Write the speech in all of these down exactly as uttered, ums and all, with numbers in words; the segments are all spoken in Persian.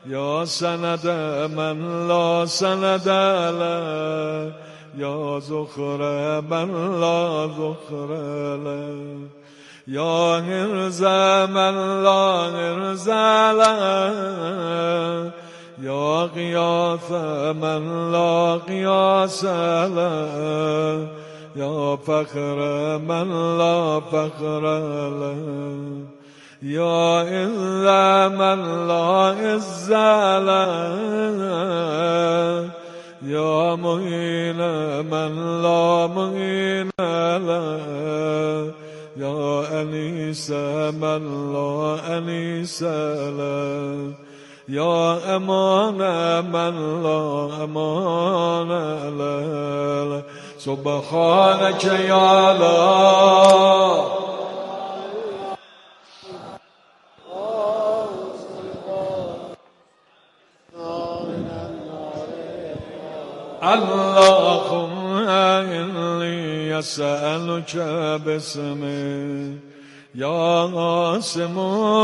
یا سند من لا سند له یا ذخر من لا ذخر له یا حرز من لا حرز له یا غیاث من لا غیاث له یا فخر من لا فخر له یا عز من لا عز له یا معین من لا معین له یا انیس من لا انیس له یا امان من لا امان له سبحانك یا الله اللهم إني أسألك باسمك يا عاصم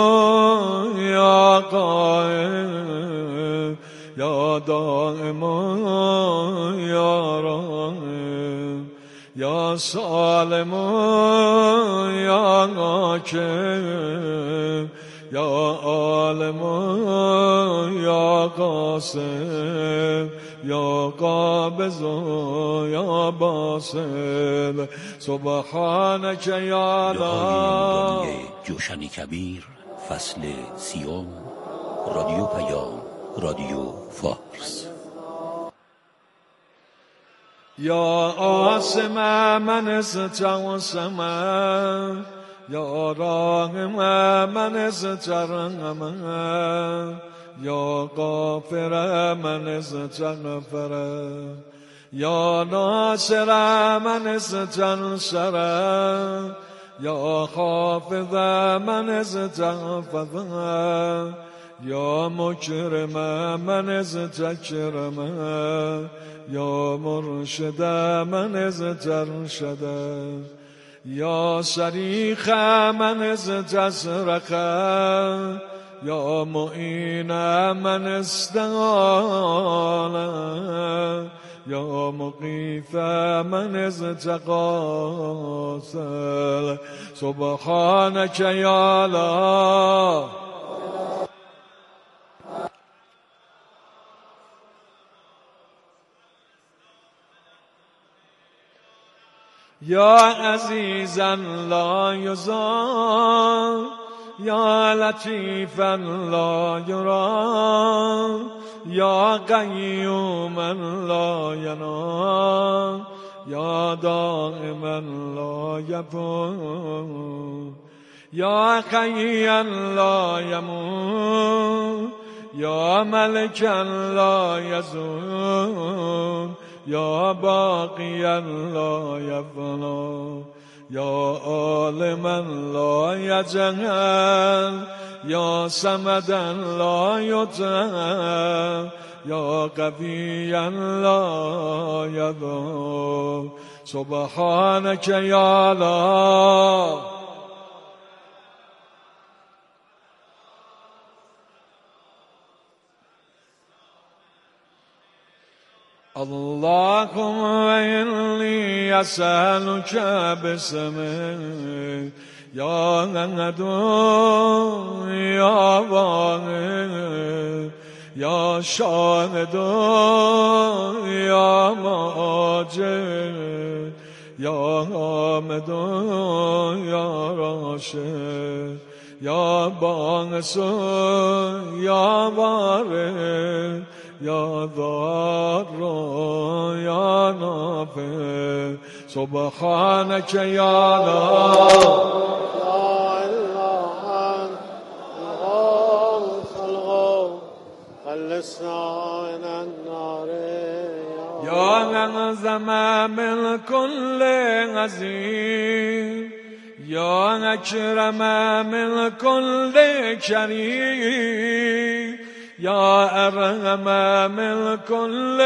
يا قائم يا دائم يا راحم يا سالم يا حاكم يا عالم يا قاسم یا قابض یا باسل سبحانك یا الله. جوشن کبیر فصل سیوم، رادیو پیام، رادیو فارس. یا عاصم من استعصم یا راحم من استرحم یا غافر من استغفر یا ناصر من استنصر یا حافظ من استحفظ یا مکرم من استکرم یا مرشد من استرشد یا شریخ من استصرخ یا معین من استعان یا مقیت من استغاث سبحانك یا الله. یا عزیزا لا یزار یا لطیفا لا یرا یا قیوما لا ینام یا دائما لا یفور یا حیا لا یموت یا ملکا لا یزول یا باقیا لا یفنا یا عالما لا یجهل یا صمدا لا یطع یا قویا لا یضر سبحانك یا الله. اللهم إني أسألك باسمك يا أحد يا واحد يا شاهد يا ماجد يا حامد يا راشد يا باعث يا وارث یا ضار یا نافع سبحانك یا الله. لا اله الا الخلق خلصنا من النار یا اعظم من كل عظیم یا اکرم من كل کریم یا ارحم من كل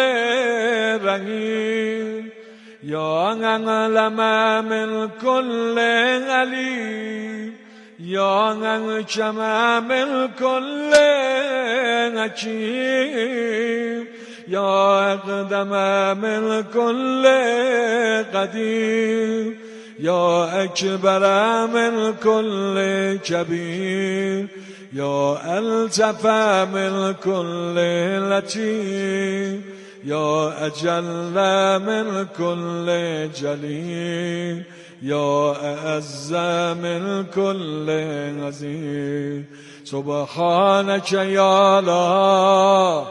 رحیم یا اعلم من كل علیم یا اکرم من کل حکیم یا اقدم من کل قدیم یا اکبر من کل کبیر یا الطف من کل لطیف یا اجل من کل جلیل یا اعز من کل عظیم سبحانک یا الله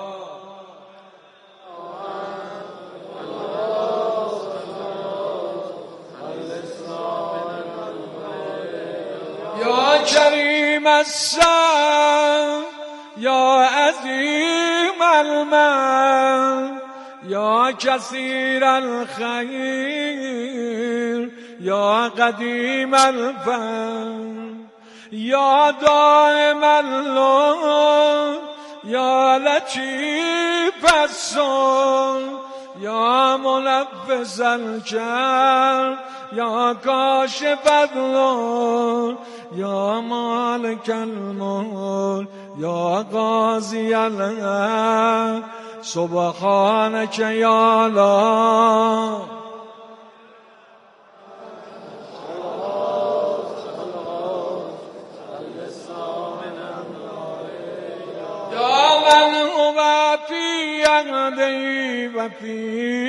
یا کریم الشان یا عظیم المن یا کثیر الخیر یا قدیم الفن یا دائم اللطف یا لطیف الصنع یا منفس الکرب یا کاشف الضر یا مالک الملک یا قاضی الحق سبحانک یا الله یا من هو فی عهدی و فی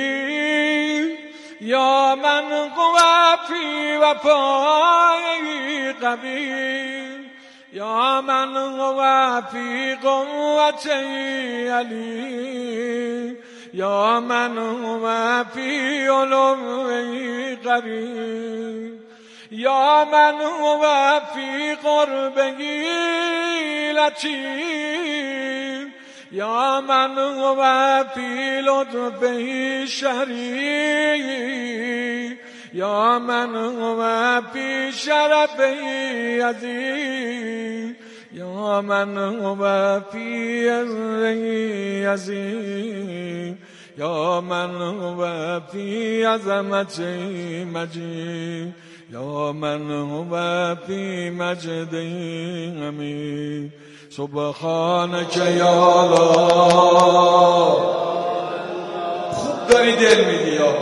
یا من هو فی وفای قوی یا من هو فی قوتی علی یا من هو فی علوی قریب یا من هو فی قربه لطیف یا من هو فی لطفه شریف یا من هو فی شرفه عظیم یا من هو فی عزه عظیم یا من هو فی عظمته مجید یا من هو فی مجده حمید سبحانک یا الله. خوب داری دل میدی یا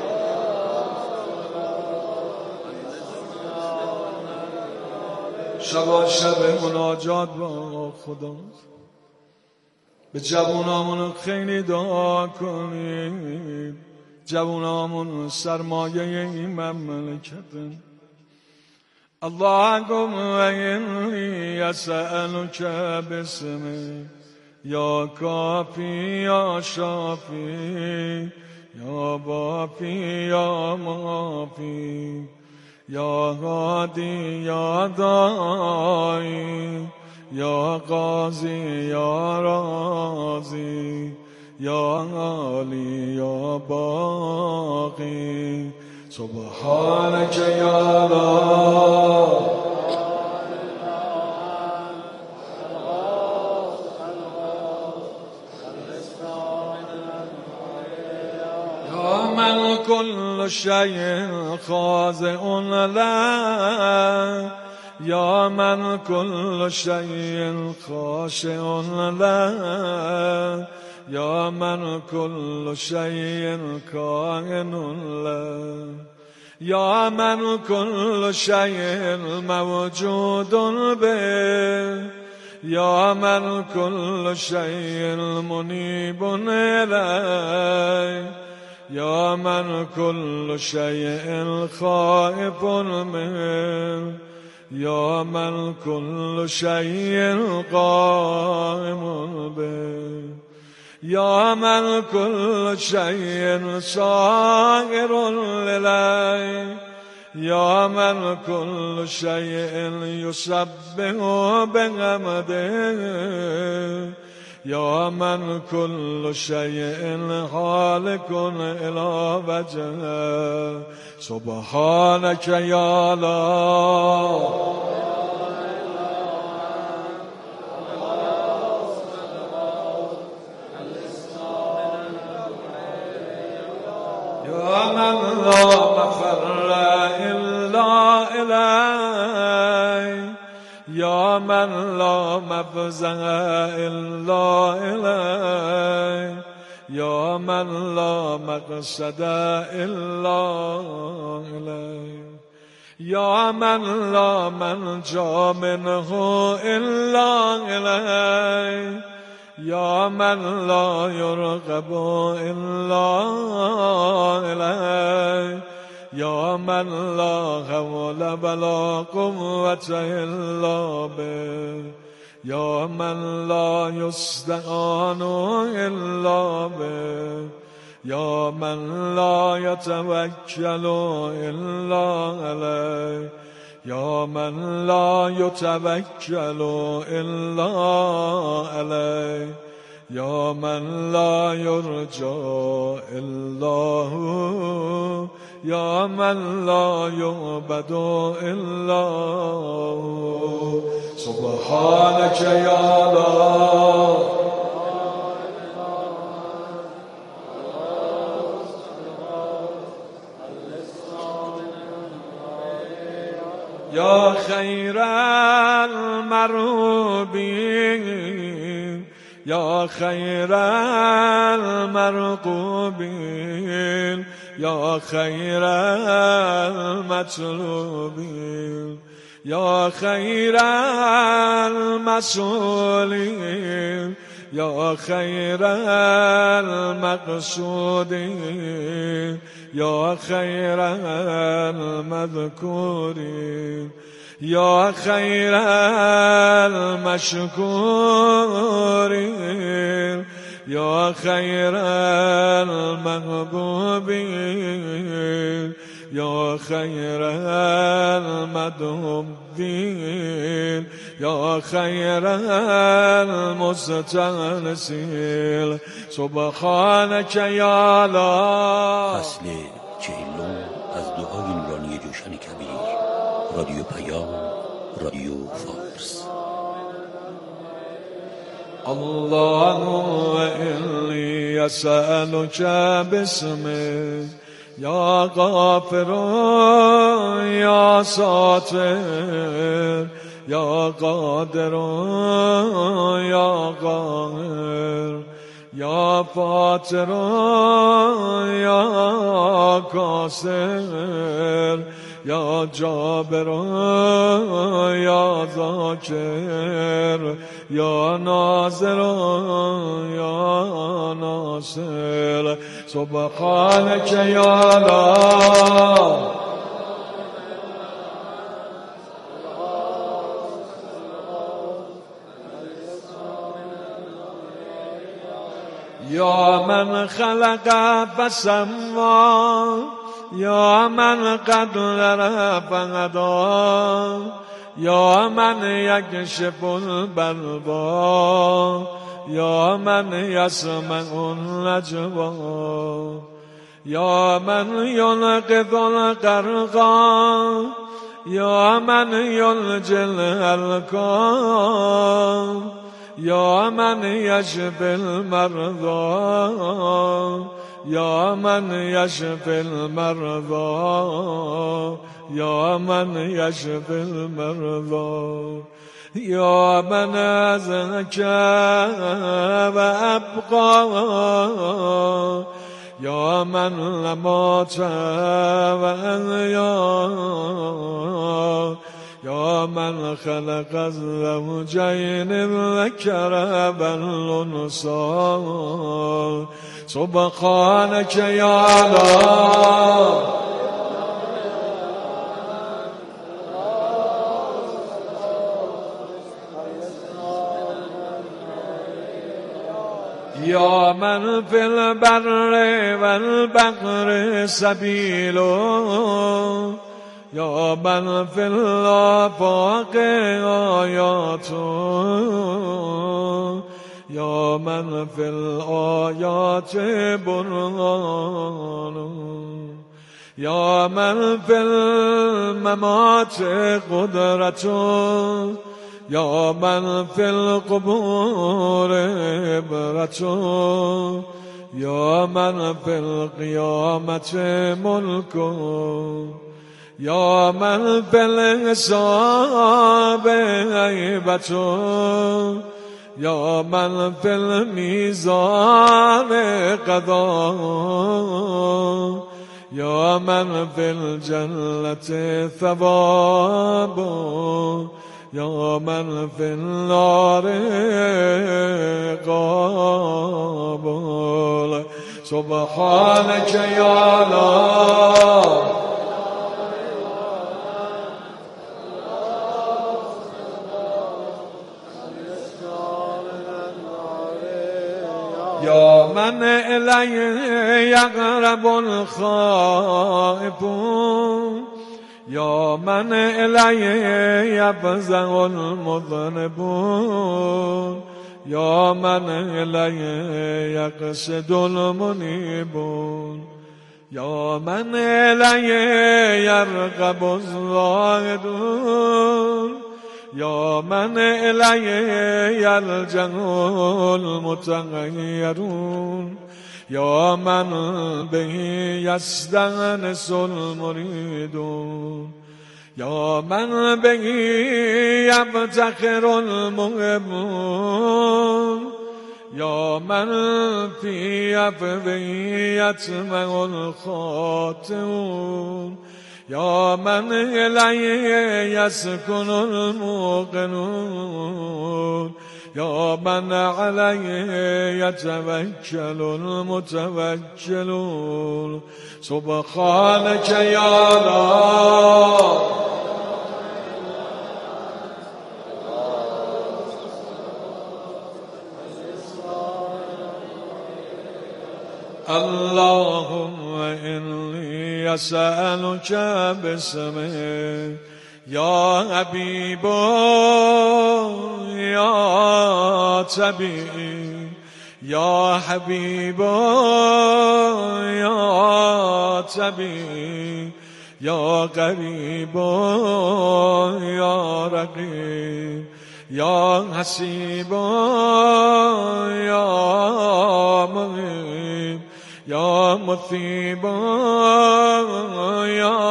شبا شب مناجات با خدا. به جوانامون خیلی دعا کنید، جوانامون سرمایه این مملکته. اللهم اینی اسألک باسمک یا کافی یا شافی یا بافی یا مافی یا هادی یا دائی یا قاضی یا رازی یا عالی یا باقی سبحانک یا الله. یا من کل شیء خاضع له یا من کل شیء خاشع له یا من کل شیء کائن له یا من کل شیء موجود به یا من کل شیء منیب الیه یا من کل شیء خائف منه یا من کل شیء قائم به یا من کل شیء صاغر الیه یا من کل شیء یسبح بحمده یا من کل شیء هالک الی وجهه سبحانک یا الله. یا من لا مفر الا الیه من لا مفزع إلا إليه يا من لا مقصد إلا إليه يا من لا منجا منه إلا إليه يا من لا يرغب إلا إليه يا من لا حول ولا قوة إلا به يا من لا يستعان إلا به يا من لا يتوكل إلا عليه يا من لا يتوكل إلا عليه يا من لا يرجى إلا هو يا من لا يعبد إلا هو سبحانك يا الله يا خير المرغوبين يا خير المرغوبين يا خير المطلوبين يا خير المسؤولين يا خير المقصودين يا خير المذكورين يا خير المشكورين يا خير المحبوبين يا خير المدهوبين يا خير المستانسين سبحانك يا الله. فصل چهلم از دعای نورانی جوشن کبیر، رادیو پیام، رادیو فارس. اللهم إني أسألك باسمك يا غافر يا ساتر يا قادر يا قاهر يا فاتر يا كاسر يا جابر يا ذاكر يا ناصر يا ناصر سبحانك يا الله. يا من خلق فسوى يا من قدر فهدى يا من يكشف البلوى يا من يسمع النجوى يا من ينقذ الغرقى يا من ينجي الهلكى يا من يشفي المرضى يا من يشفي المرضى يا من يشفي المرضى يا من أزكى وأبقى يا من لمات وأحيا يا من خلق الزوجين الذكر والأنثى سبحانك يا الله. يا من في البر والبحر سبيله يا من في الآفاق آياته يا من في الآيات برهانه يا من في الممات قدرته يا من في القبور عبرته يا من في القيامة ملكه یا من فی الحساب هیبة یا من فی المیزان قضا یا من فی الجنة ثواب یا من فی النار قابل سبحانك یا الله یا من الیه یقرب الخائف یا من الیه یفزع المذنب یا من الیه یقصد المنیب یا من الیه یرغب الزاهدون یا من الیه یلجأ المتغیرون یا من به یستأنس المریدون یا من به یفتخر المحبون یا من فی عفوه یطمع الخاطئون یا من الیه یسکن الموقنون یا من علیه یتوکل المتوکلون سبحانک یا الله اللهم إني أسألك باسمك يا حبيب يا طبيب يا حبيب يا طبيب يا قريب يا رقيب يا حسيب يا مغيب یا مثیب یا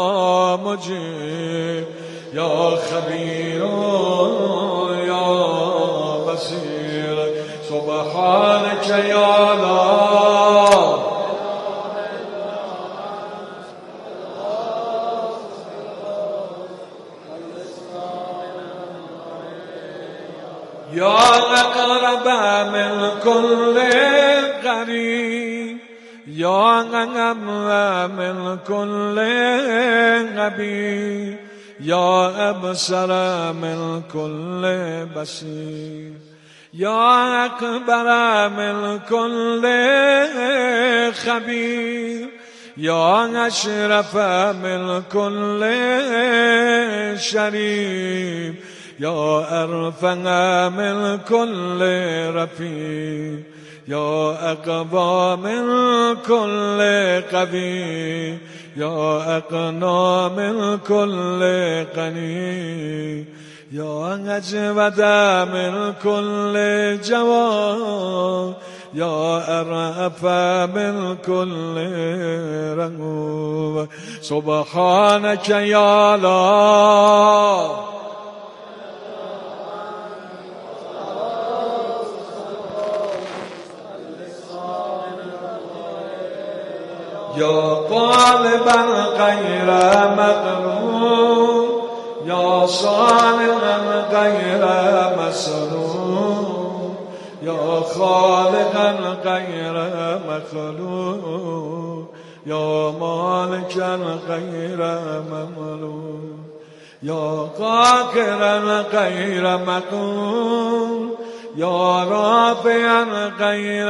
مجیب یا خبیر یا بصیر سبحانک یا الله یا اقرب من کل قریب یا اقرب من کل غبی یا ابصر من کل بصیر یا اکبر من کل خبیر یا اشرف من کل شریف یا ارفع من کل رفیع یا اقوى من كل قوي یا اقنا من كل غني یا اجود من كل جواد یا ارأف من كل رغوب سبحانك يا الله یا قالبا غیر مغرور یا صالحا غیر مسرور یا خالقا غیر مخلوق یا مالکا غیر مملوک یا قاهرا غیر مقهور یا رافعا غیر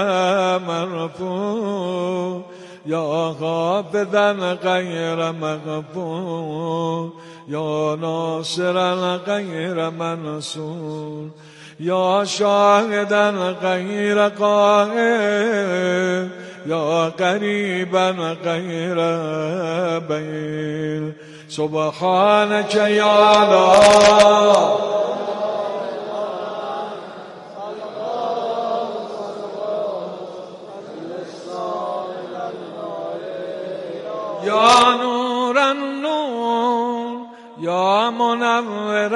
مرفوع یا حافظا غیر مغفور یا ناصرا غیر منصور یا شاهدا غیر قاهر یا قریبا غیر بعید سبحانك یا الله یا نور النور منور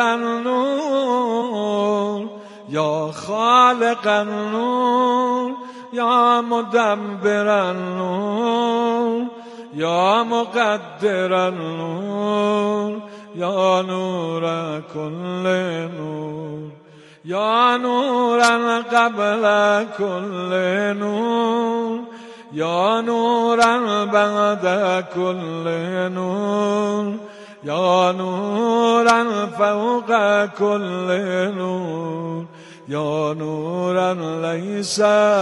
النور یا خالق النور یا مدبر النور یا مقدر النور یا نور کل نور یا نورا قبل کل نور یا نورا بعد کل نور یا نورا فوق کل نور یا نورا لیس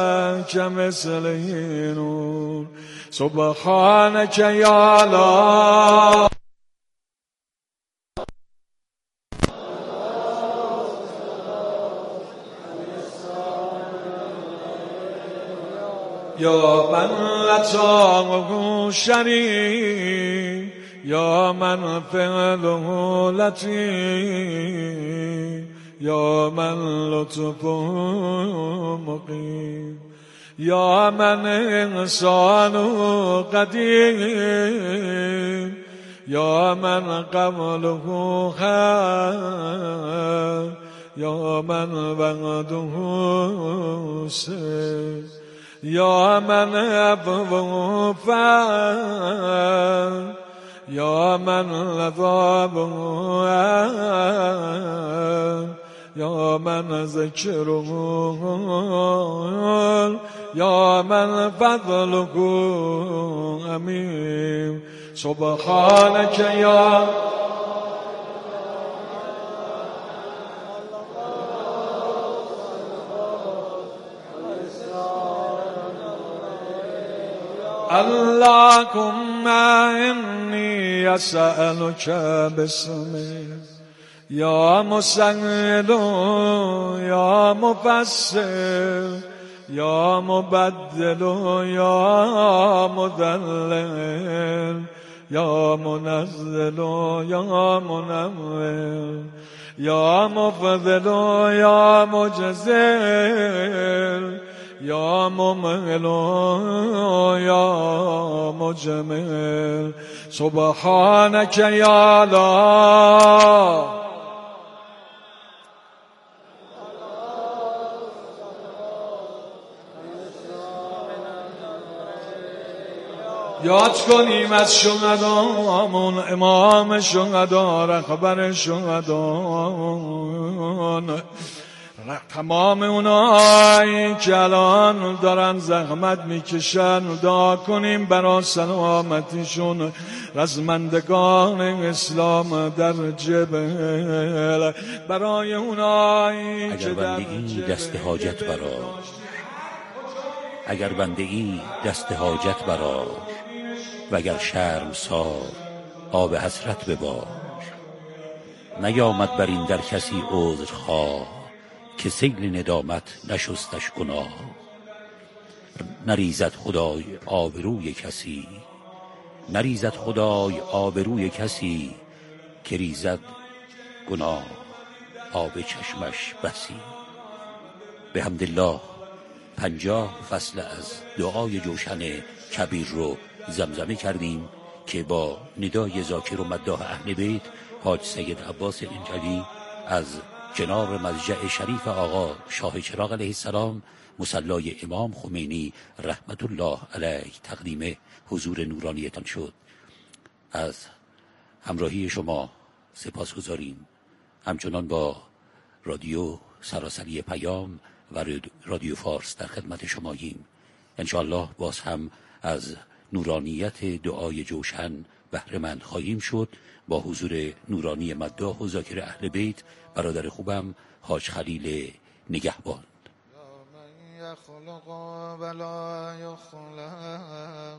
کمثله نور سبحانك یا الله یا من لطامه شریف یا من فعله لطیف یا من لطفه مقیم یا من انسان قدیم یا من قبله خیر یا من وعده سر یا من ابو فر یا من لذابه یا من ذکره یا من فضله امین سبحانك یا اللهم إني أسألك باسمك يا مسهل يا مفسر يا مبدل يا مذلل يا منزل يا منور يا مفضل يا مجزل یا ممهل یا مجمل سبحانك یا الله یاد کنیم از شهدامون امام شهدا رهبر شهدان تمام اونایی که الان دارن زحمت میکشن دعا کنیم برای سلامتیشون رزمندگان اسلام در جبل برای اونایی که در ای دست حاجت براش اگر بنده ای دست حاجت براش وگر شرمسار آب حسرت بباش نیامد بر این در کسی عذرخواه که سیل ندامت نشستش گناه نریزد خدای آبروی کسی نریزد خدای آبروی کسی که ریزد گناه آب چشمش بسی به حمدالله پنجاه فصل از دعای جوشن کبیر رو زمزمه کردیم که با ندای ذاکر و مداح اهل بیت حاج سید عباس انجلی از کنار مضجع شریف آقا شاه چراغ علیه السلام مصلای امام خمینی رحمت الله علیه تقدیم حضور نورانیتان شد. از همراهی شما سپاسگزاریم. همچنان با رادیو سراسری پیام و رادیو فارس در خدمت شماییم. انشاءالله باز هم از نورانیت دعای جوشن بهره مند خواهیم شد با حضور نورانی مداح و ذاکر اهل بیت برادر خوبم حاج خلیل نگهبان. یا من یخلق ولا یخلق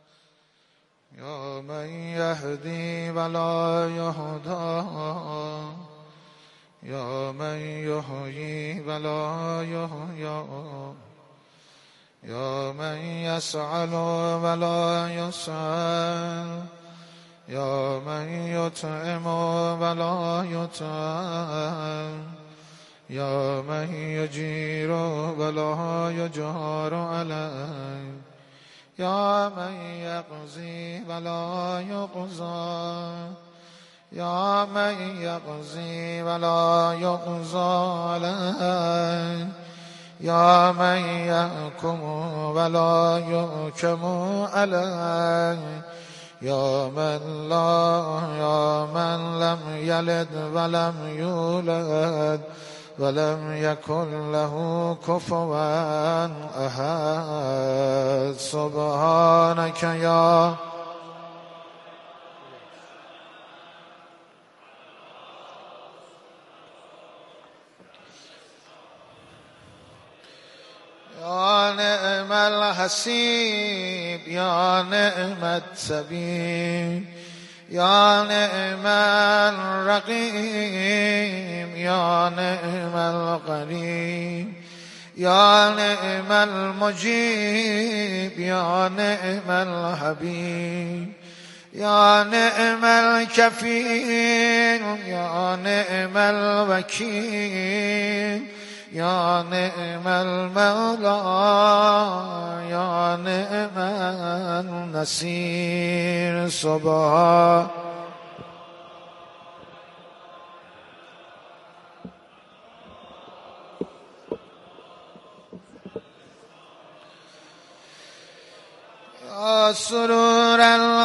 یا من یهدی ولا یهدا یا من یحیی ولا یحیا یا من یسأل ولا یسأل یا من یطعم ولا یطعم یا من یجیر ولا یجار علیه یا من یقضی ولا یقضى يا من يقضي ولا يقضى عليه يا من يحكم ولا يحكم عليه يا من لا يا من لم يلد ولم يولد ولم يكن له كفوا أحد سبحانك يا يا نعم الحسيب يا نعم التبيب يا نعم الرقيب يا نعم القريب يا نعم المجيب يا نعم الحبيب يا نعم الكفيل يا نعم الوكيل يا نعم المولى يا نعم النصير سبحان يا سرور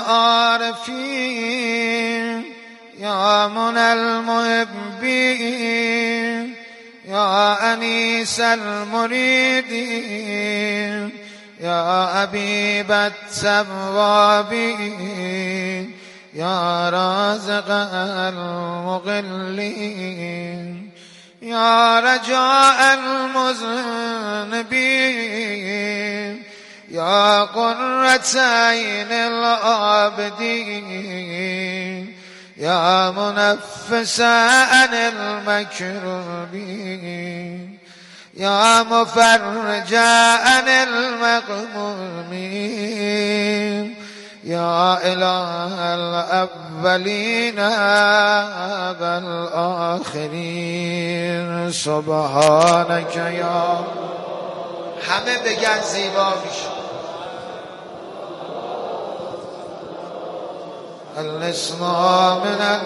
العارفين يا منى المحبين يا أنيس المريدين يا أبيب التوابين يا رازق المغلين يا رجاء المذنبين يا قرة عين العابدين يا منفس عن المكروبين يا مفرج عن المغمومين يا إله الأولين والآخرين سبحانك يا همه بگن زیبا میشه الاسلام من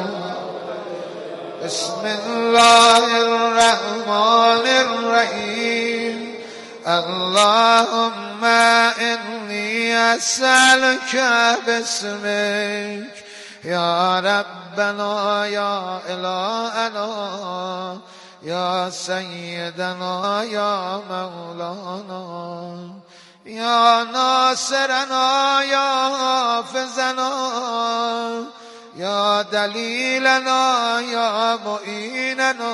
بسم الله الرحمن الرحيم اللهم إني أسألك باسمك يا ربنا يا إلهنا يا سيدنا يا مولانا يا ناصرنا يا حافظنا يا دليلنا يا معيننا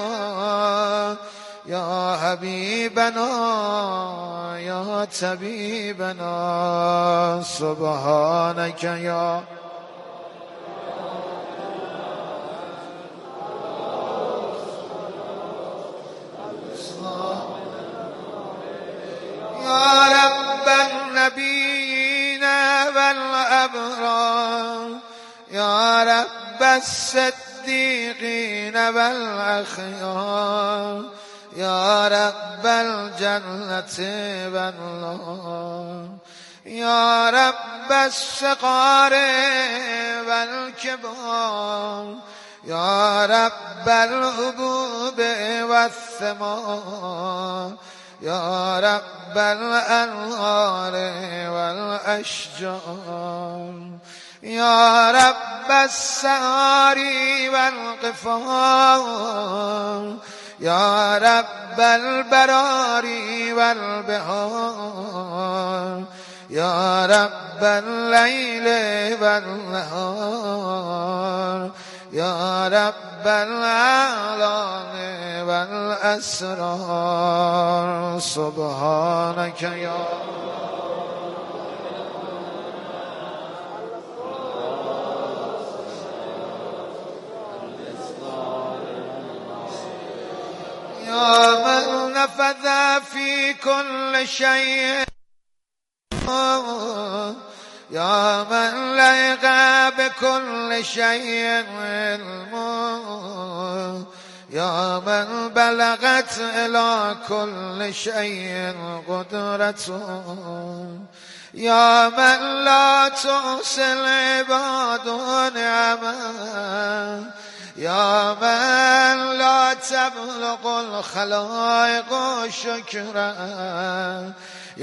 يا حبيبنا يا طبيبنا سبحانك يا يا رب النبيين والأبرار يا رب الصديقين والأخيار يا رب الجنة والنار يا رب الصغار والكبار يا رب الحبوب والثمار يا رب الأنهار والأشجار يا رب السهار والقفار يا رب البرار والبحار يا رب الليل والنهار يا رب الأعلام والأسرار سبحانك يا يا من نفذ في كل شيء يا من ليق بكل شيء علمه يا من بلغت إلى كل شيء قدرته يا من لا تحصي العباد نعمه یا من لا تبلغ الخلائق شکرا